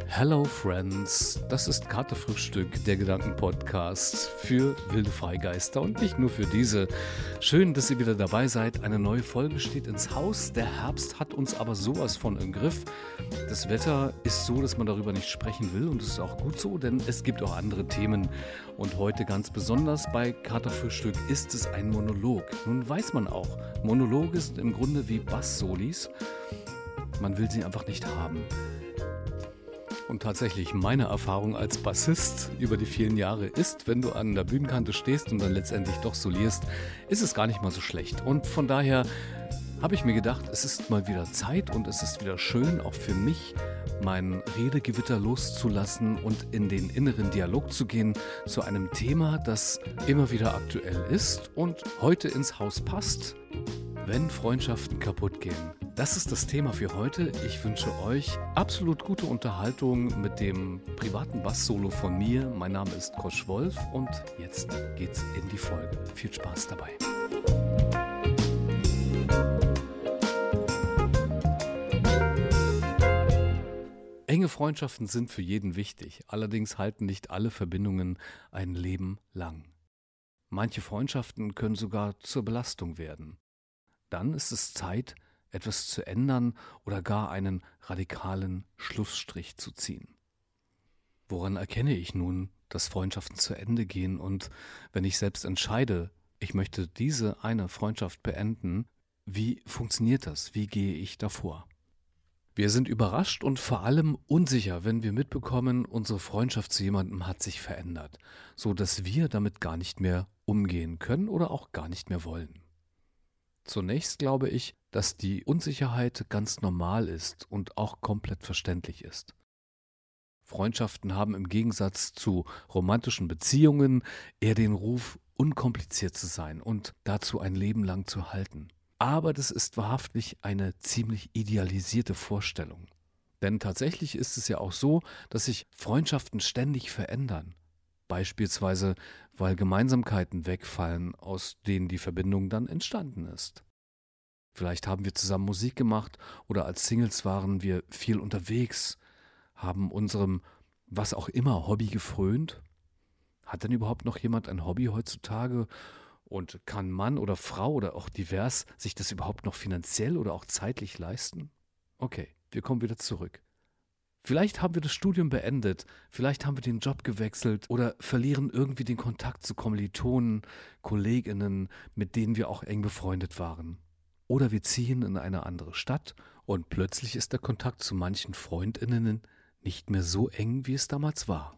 Hello Friends, das ist Katerfrühstück, der Gedankenpodcast für wilde Freigeister und nicht nur für diese. Schön, dass ihr wieder dabei seid. Eine neue Folge steht ins Haus. Der Herbst hat uns aber sowas von im Griff. Das Wetter ist so, dass man darüber nicht sprechen will und das ist auch gut so, denn es gibt auch andere Themen. Und heute ganz besonders bei Katerfrühstück ist es ein Monolog. Nun weiß man auch, Monologe sind im Grunde wie Basssolis. Man will sie einfach nicht haben. Und tatsächlich, meine Erfahrung als Bassist über die vielen Jahre ist, wenn du an der Bühnenkante stehst und dann letztendlich doch solierst, ist es gar nicht mal so schlecht. Und von daher habe ich mir gedacht, es ist mal wieder Zeit und es ist wieder schön, auch für mich, mein Redegewitter loszulassen und in den inneren Dialog zu gehen zu einem Thema, das immer wieder aktuell ist und heute ins Haus passt, wenn Freundschaften kaputt gehen. Das ist das Thema für heute. Ich wünsche euch absolut gute Unterhaltung mit dem privaten Bass-Solo von mir. Mein Name ist Kosch Wolf und jetzt geht's in die Folge. Viel Spaß dabei. Enge Freundschaften sind für jeden wichtig. Allerdings halten nicht alle Verbindungen ein Leben lang. Manche Freundschaften können sogar zur Belastung werden. Dann ist es Zeit, etwas zu ändern oder gar einen radikalen Schlussstrich zu ziehen. Woran erkenne ich nun, dass Freundschaften zu Ende gehen und wenn ich selbst entscheide, ich möchte diese eine Freundschaft beenden, wie funktioniert das? Wie gehe ich davor? Wir sind überrascht und vor allem unsicher, wenn wir mitbekommen, unsere Freundschaft zu jemandem hat sich verändert, so dass wir damit gar nicht mehr umgehen können oder auch gar nicht mehr wollen. Zunächst glaube ich, dass die Unsicherheit ganz normal ist und auch komplett verständlich ist. Freundschaften haben im Gegensatz zu romantischen Beziehungen eher den Ruf, unkompliziert zu sein und dazu ein Leben lang zu halten. Aber das ist wahrhaftig eine ziemlich idealisierte Vorstellung. Denn tatsächlich ist es ja auch so, dass sich Freundschaften ständig verändern. Beispielsweise, weil Gemeinsamkeiten wegfallen, aus denen die Verbindung dann entstanden ist. Vielleicht haben wir zusammen Musik gemacht oder als Singles waren wir viel unterwegs, haben unserem was auch immer Hobby gefrönt. Hat denn überhaupt noch jemand ein Hobby heutzutage? Und kann Mann oder Frau oder auch divers sich das überhaupt noch finanziell oder auch zeitlich leisten? Okay, wir kommen wieder zurück. Vielleicht haben wir das Studium beendet, vielleicht haben wir den Job gewechselt oder verlieren irgendwie den Kontakt zu Kommilitonen, Kolleginnen, mit denen wir auch eng befreundet waren. Oder wir ziehen in eine andere Stadt und plötzlich ist der Kontakt zu manchen FreundInnen nicht mehr so eng, wie es damals war.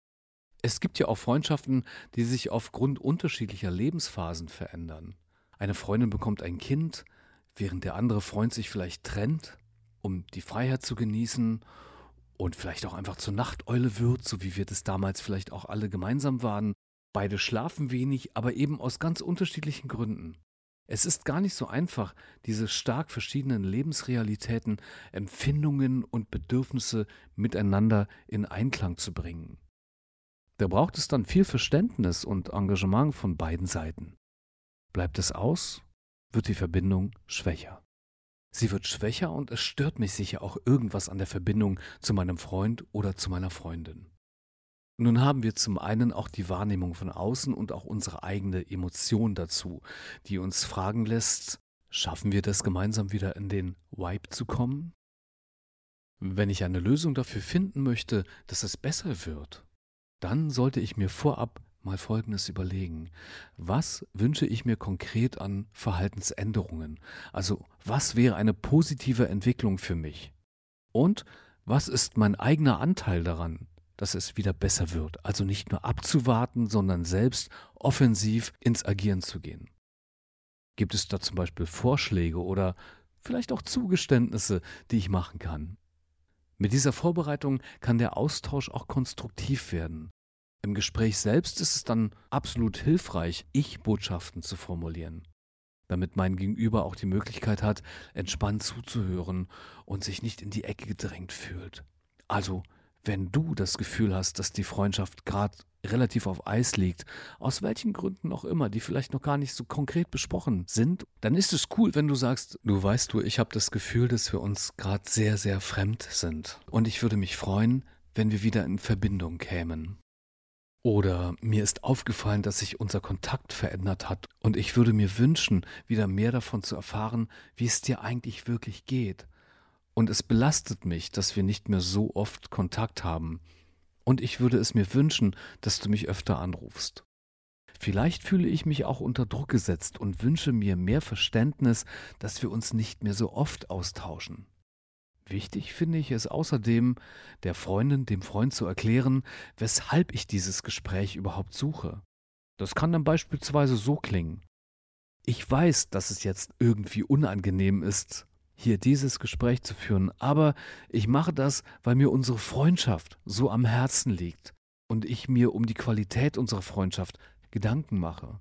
Es gibt ja auch Freundschaften, die sich aufgrund unterschiedlicher Lebensphasen verändern. Eine Freundin bekommt ein Kind, während der andere Freund sich vielleicht trennt, um die Freiheit zu genießen und vielleicht auch einfach zur Nachteule wird, so wie wir das damals vielleicht auch alle gemeinsam waren. Beide schlafen wenig, aber eben aus ganz unterschiedlichen Gründen. Es ist gar nicht so einfach, diese stark verschiedenen Lebensrealitäten, Empfindungen und Bedürfnisse miteinander in Einklang zu bringen. Da braucht es dann viel Verständnis und Engagement von beiden Seiten. Bleibt es aus, wird die Verbindung schwächer. Sie wird schwächer und es stört mich sicher auch irgendwas an der Verbindung zu meinem Freund oder zu meiner Freundin. Nun haben wir zum einen auch die Wahrnehmung von außen und auch unsere eigene Emotion dazu, die uns fragen lässt, schaffen wir das gemeinsam wieder in den Vibe zu kommen? Wenn ich eine Lösung dafür finden möchte, dass es besser wird, dann sollte ich mir vorab mal Folgendes überlegen. Was wünsche ich mir konkret an Verhaltensänderungen? Also was wäre eine positive Entwicklung für mich? Und was ist mein eigener Anteil daran, dass es wieder besser wird? Also nicht nur abzuwarten, sondern selbst offensiv ins Agieren zu gehen. Gibt es da zum Beispiel Vorschläge oder vielleicht auch Zugeständnisse, die ich machen kann? Mit dieser Vorbereitung kann der Austausch auch konstruktiv werden. Im Gespräch selbst ist es dann absolut hilfreich, Ich-Botschaften zu formulieren, damit mein Gegenüber auch die Möglichkeit hat, entspannt zuzuhören und sich nicht in die Ecke gedrängt fühlt. Also, wenn du das Gefühl hast, dass die Freundschaft gerade relativ auf Eis liegt, aus welchen Gründen auch immer, die vielleicht noch gar nicht so konkret besprochen sind, dann ist es cool, wenn du sagst, du weißt, ich habe das Gefühl, dass wir uns gerade sehr, sehr fremd sind. Und ich würde mich freuen, wenn wir wieder in Verbindung kämen. Oder mir ist aufgefallen, dass sich unser Kontakt verändert hat und ich würde mir wünschen, wieder mehr davon zu erfahren, wie es dir eigentlich wirklich geht. Und es belastet mich, dass wir nicht mehr so oft Kontakt haben. Und ich würde es mir wünschen, dass du mich öfter anrufst. Vielleicht fühle ich mich auch unter Druck gesetzt und wünsche mir mehr Verständnis, dass wir uns nicht mehr so oft austauschen. Wichtig finde ich es außerdem, der Freundin, dem Freund zu erklären, weshalb ich dieses Gespräch überhaupt suche. Das kann dann beispielsweise so klingen. Ich weiß, dass es jetzt irgendwie unangenehm ist, hier dieses Gespräch zu führen, aber ich mache das, weil mir unsere Freundschaft so am Herzen liegt und ich mir um die Qualität unserer Freundschaft Gedanken mache.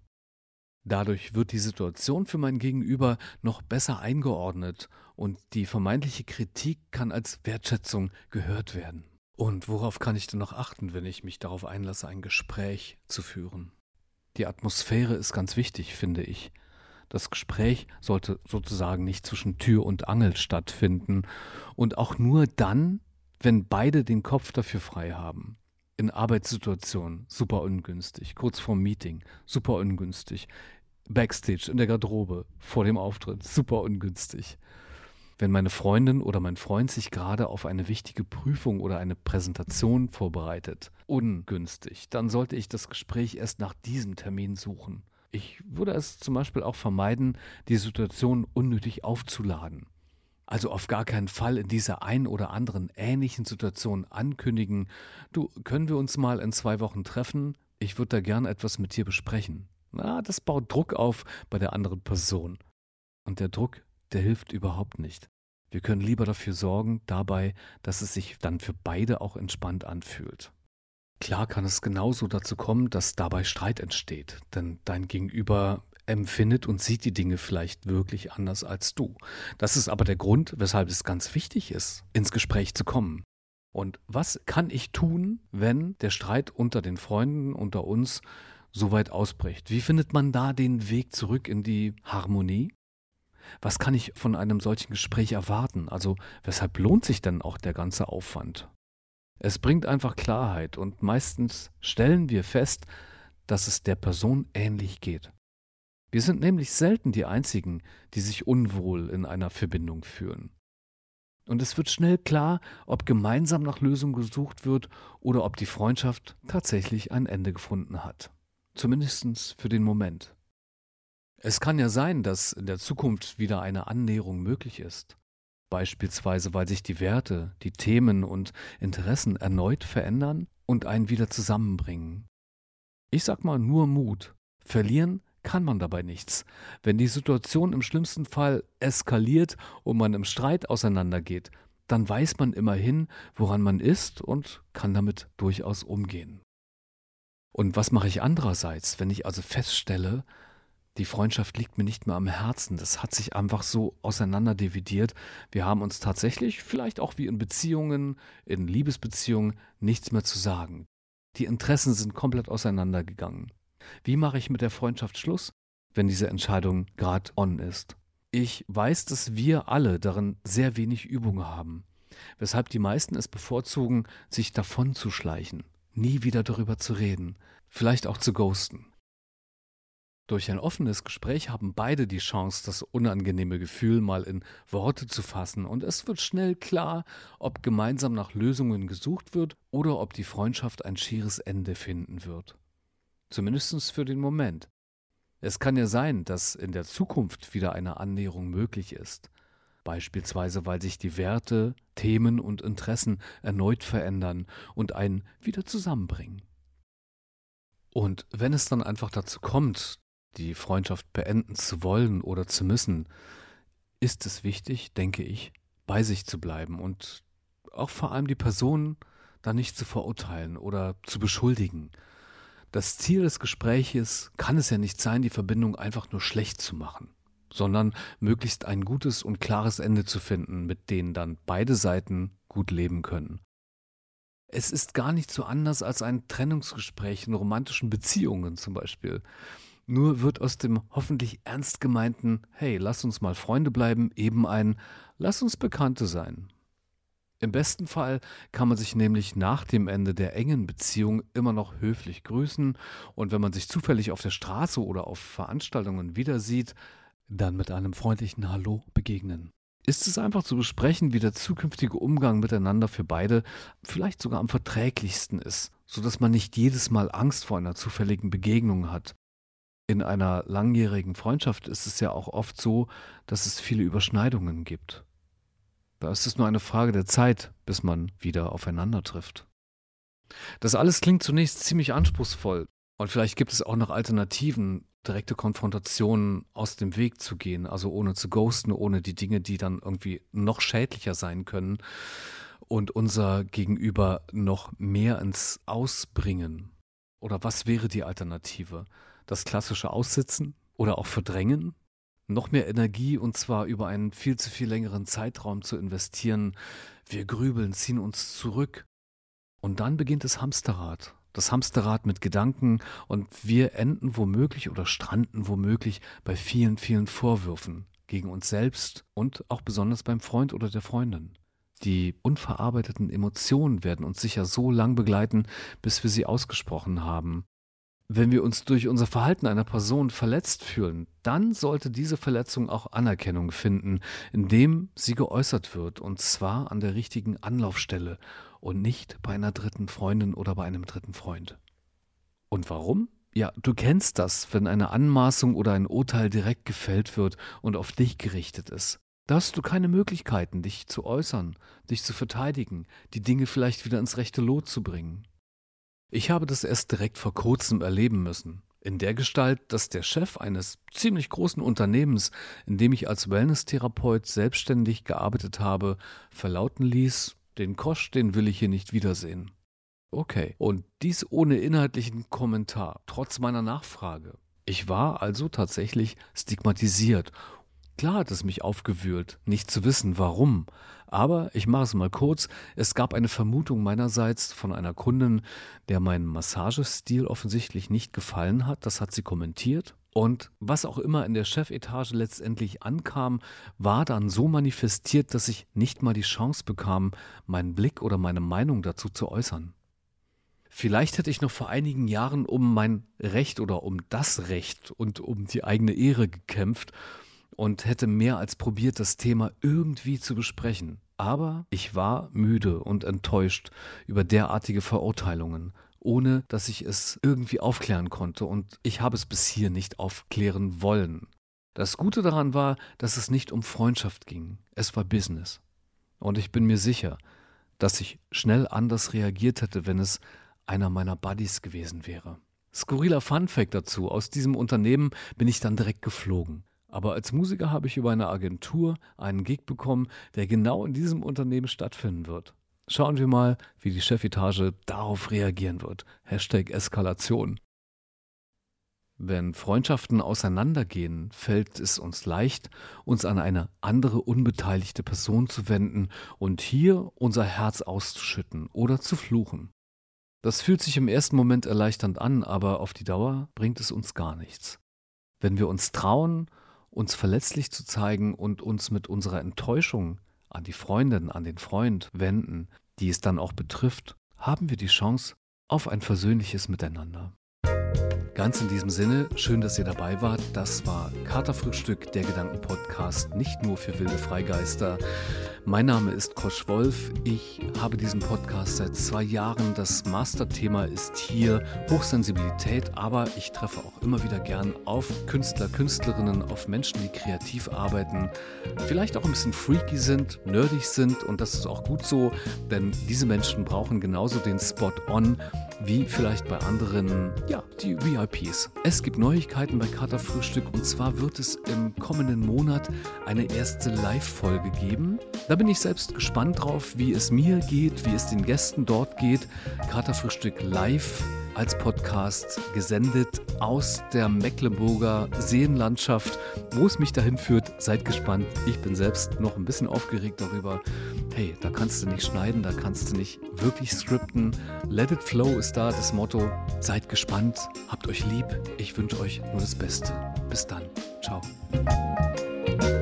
Dadurch wird die Situation für mein Gegenüber noch besser eingeordnet und die vermeintliche Kritik kann als Wertschätzung gehört werden. Und worauf kann ich denn noch achten, wenn ich mich darauf einlasse, ein Gespräch zu führen? Die Atmosphäre ist ganz wichtig, finde ich. Das Gespräch sollte sozusagen nicht zwischen Tür und Angel stattfinden und auch nur dann, wenn beide den Kopf dafür frei haben. In Arbeitssituationen super ungünstig, kurz vorm Meeting super ungünstig, Backstage in der Garderobe vor dem Auftritt super ungünstig. Wenn meine Freundin oder mein Freund sich gerade auf eine wichtige Prüfung oder eine Präsentation vorbereitet, ungünstig, dann sollte ich das Gespräch erst nach diesem Termin suchen. Ich würde es zum Beispiel auch vermeiden, die Situation unnötig aufzuladen. Also auf gar keinen Fall in dieser ein oder anderen ähnlichen Situation ankündigen, du, können wir uns mal in 2 Wochen treffen? Ich würde da gern etwas mit dir besprechen. Na, das baut Druck auf bei der anderen Person. Und der Druck, der hilft überhaupt nicht. Wir können lieber dafür sorgen, dabei, dass es sich dann für beide auch entspannt anfühlt. Klar kann es genauso dazu kommen, dass dabei Streit entsteht, denn dein Gegenüber empfindet und sieht die Dinge vielleicht wirklich anders als du. Das ist aber der Grund, weshalb es ganz wichtig ist, ins Gespräch zu kommen. Und was kann ich tun, wenn der Streit unter den Freunden, unter uns, so weit ausbricht? Wie findet man da den Weg zurück in die Harmonie? Was kann ich von einem solchen Gespräch erwarten? Also weshalb lohnt sich denn auch der ganze Aufwand? Es bringt einfach Klarheit und meistens stellen wir fest, dass es der Person ähnlich geht. Wir sind nämlich selten die Einzigen, die sich unwohl in einer Verbindung fühlen. Und es wird schnell klar, ob gemeinsam nach Lösungen gesucht wird oder ob die Freundschaft tatsächlich ein Ende gefunden hat. Zumindest für den Moment. Es kann ja sein, dass in der Zukunft wieder eine Annäherung möglich ist. Beispielsweise, weil sich die Werte, die Themen und Interessen erneut verändern und einen wieder zusammenbringen. Ich sag mal nur Mut. Verlieren kann man dabei nichts. Wenn die Situation im schlimmsten Fall eskaliert und man im Streit auseinandergeht, dann weiß man immerhin, woran man ist und kann damit durchaus umgehen. Und was mache ich andererseits, wenn ich also feststelle, die Freundschaft liegt mir nicht mehr am Herzen. Das hat sich einfach so auseinanderdividiert. Wir haben uns tatsächlich, vielleicht auch wie in Beziehungen, in Liebesbeziehungen, nichts mehr zu sagen. Die Interessen sind komplett auseinandergegangen. Wie mache ich mit der Freundschaft Schluss, wenn diese Entscheidung gerade on ist? Ich weiß, dass wir alle darin sehr wenig Übung haben, weshalb die meisten es bevorzugen, sich davon zu schleichen, nie wieder darüber zu reden, vielleicht auch zu ghosten. Durch ein offenes Gespräch haben beide die Chance, das unangenehme Gefühl mal in Worte zu fassen und es wird schnell klar, ob gemeinsam nach Lösungen gesucht wird oder ob die Freundschaft ein schieres Ende finden wird. Zumindest für den Moment. Es kann ja sein, dass in der Zukunft wieder eine Annäherung möglich ist. Beispielsweise, weil sich die Werte, Themen und Interessen erneut verändern und einen wieder zusammenbringen. Und wenn es dann einfach dazu kommt, die Freundschaft beenden zu wollen oder zu müssen, ist es wichtig, denke ich, bei sich zu bleiben und auch vor allem die Person da nicht zu verurteilen oder zu beschuldigen. Das Ziel des Gespräches kann es ja nicht sein, die Verbindung einfach nur schlecht zu machen, sondern möglichst ein gutes und klares Ende zu finden, mit dem dann beide Seiten gut leben können. Es ist gar nicht so anders als ein Trennungsgespräch in romantischen Beziehungen zum Beispiel. Nur wird aus dem hoffentlich ernst gemeinten, hey, lass uns mal Freunde bleiben, eben ein, lass uns Bekannte sein. Im besten Fall kann man sich nämlich nach dem Ende der engen Beziehung immer noch höflich grüßen und wenn man sich zufällig auf der Straße oder auf Veranstaltungen wieder sieht, dann mit einem freundlichen Hallo begegnen. Ist es einfach zu besprechen, wie der zukünftige Umgang miteinander für beide vielleicht sogar am verträglichsten ist, sodass man nicht jedes Mal Angst vor einer zufälligen Begegnung hat. In einer langjährigen Freundschaft ist es ja auch oft so, dass es viele Überschneidungen gibt. Da ist es nur eine Frage der Zeit, bis man wieder aufeinander trifft. Das alles klingt zunächst ziemlich anspruchsvoll. Und vielleicht gibt es auch noch Alternativen, direkte Konfrontationen aus dem Weg zu gehen, also ohne zu ghosten, ohne die Dinge, die dann irgendwie noch schädlicher sein können und unser Gegenüber noch mehr ins Ausbringen. Oder was wäre die Alternative? Das klassische Aussitzen oder auch Verdrängen? Noch mehr Energie und zwar über einen viel zu viel längeren Zeitraum zu investieren. Wir grübeln, ziehen uns zurück. Und dann beginnt das Hamsterrad. Das Hamsterrad mit Gedanken und wir enden womöglich oder stranden womöglich bei vielen, vielen Vorwürfen gegen uns selbst und auch besonders beim Freund oder der Freundin. Die unverarbeiteten Emotionen werden uns sicher so lang begleiten, bis wir sie ausgesprochen haben. Wenn wir uns durch unser Verhalten einer Person verletzt fühlen, dann sollte diese Verletzung auch Anerkennung finden, indem sie geäußert wird, und zwar an der richtigen Anlaufstelle und nicht bei einer dritten Freundin oder bei einem dritten Freund. Und warum? Ja, du kennst das, wenn eine Anmaßung oder ein Urteil direkt gefällt wird und auf dich gerichtet ist. Da hast du keine Möglichkeiten, dich zu äußern, dich zu verteidigen, die Dinge vielleicht wieder ins rechte Lot zu bringen. Ich habe das erst direkt vor kurzem erleben müssen. In der Gestalt, dass der Chef eines ziemlich großen Unternehmens, in dem ich als Wellness-Therapeut selbstständig gearbeitet habe, verlauten ließ, den Kosch, den will ich hier nicht wiedersehen. Okay, und dies ohne inhaltlichen Kommentar, trotz meiner Nachfrage. Ich war also tatsächlich stigmatisiert. Klar hat es mich aufgewühlt, nicht zu wissen, warum. Aber ich mache es mal kurz, es gab eine Vermutung meinerseits von einer Kundin, der mein Massagestil offensichtlich nicht gefallen hat, das hat sie kommentiert. Und was auch immer in der Chefetage letztendlich ankam, war dann so manifestiert, dass ich nicht mal die Chance bekam, meinen Blick oder meine Meinung dazu zu äußern. Vielleicht hätte ich noch vor einigen Jahren um mein Recht oder um das Recht und um die eigene Ehre gekämpft und hätte mehr als probiert, das Thema irgendwie zu besprechen. Aber ich war müde und enttäuscht über derartige Verurteilungen, ohne dass ich es irgendwie aufklären konnte und ich habe es bis hier nicht aufklären wollen. Das Gute daran war, dass es nicht um Freundschaft ging, es war Business. Und ich bin mir sicher, dass ich schnell anders reagiert hätte, wenn es einer meiner Buddies gewesen wäre. Skurriler Funfact dazu, aus diesem Unternehmen bin ich dann direkt geflogen. Aber als Musiker habe ich über eine Agentur einen Gig bekommen, der genau in diesem Unternehmen stattfinden wird. Schauen wir mal, wie die Chefetage darauf reagieren wird. #Eskalation. Wenn Freundschaften auseinandergehen, fällt es uns leicht, uns an eine andere unbeteiligte Person zu wenden und hier unser Herz auszuschütten oder zu fluchen. Das fühlt sich im ersten Moment erleichternd an, aber auf die Dauer bringt es uns gar nichts. Wenn wir uns trauen, uns verletzlich zu zeigen und uns mit unserer Enttäuschung an die Freundin, an den Freund wenden, die es dann auch betrifft, haben wir die Chance auf ein versöhnliches Miteinander. Ganz in diesem Sinne, schön, dass ihr dabei wart. Das war Katerfrühstück, der Gedankenpodcast, nicht nur für wilde Freigeister. Mein Name ist Kosch Wolf. Ich habe diesen Podcast seit 2 Jahren. Das Masterthema ist hier Hochsensibilität, aber ich treffe auch immer wieder gern auf Künstler, Künstlerinnen, auf Menschen, die kreativ arbeiten, vielleicht auch ein bisschen freaky sind, nerdig sind und das ist auch gut so, denn diese Menschen brauchen genauso den Spot-on wie vielleicht bei anderen, ja, die VIPs. Es gibt Neuigkeiten bei Katerfrühstück und zwar wird es im kommenden Monat eine erste Live-Folge geben. Da bin ich selbst gespannt drauf, wie es mir geht, wie es den Gästen dort geht. Katerfrühstück live als Podcast gesendet aus der Mecklenburger Seenlandschaft. Wo es mich dahin führt, seid gespannt. Ich bin selbst noch ein bisschen aufgeregt darüber. Hey, da kannst du nicht schneiden, da kannst du nicht wirklich skripten. Let it flow ist da das Motto. Seid gespannt, habt euch lieb. Ich wünsche euch nur das Beste. Bis dann. Ciao.